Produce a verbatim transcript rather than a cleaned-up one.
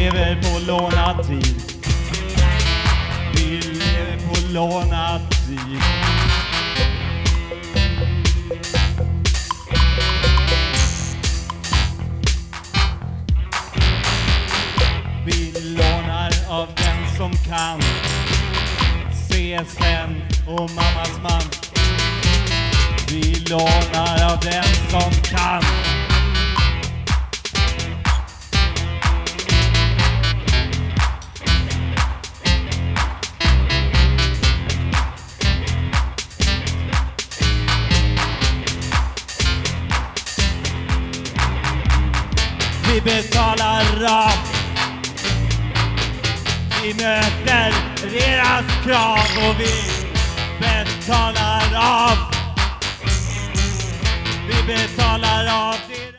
lever på lånad tid. Vi lever på lånad tid. Vi lånar av den som kan. C S N och mammas man. Vi lånar av den som kan. Vi betalar rakt. Vi möter deras krav och vi betalar av. Vi betalar av.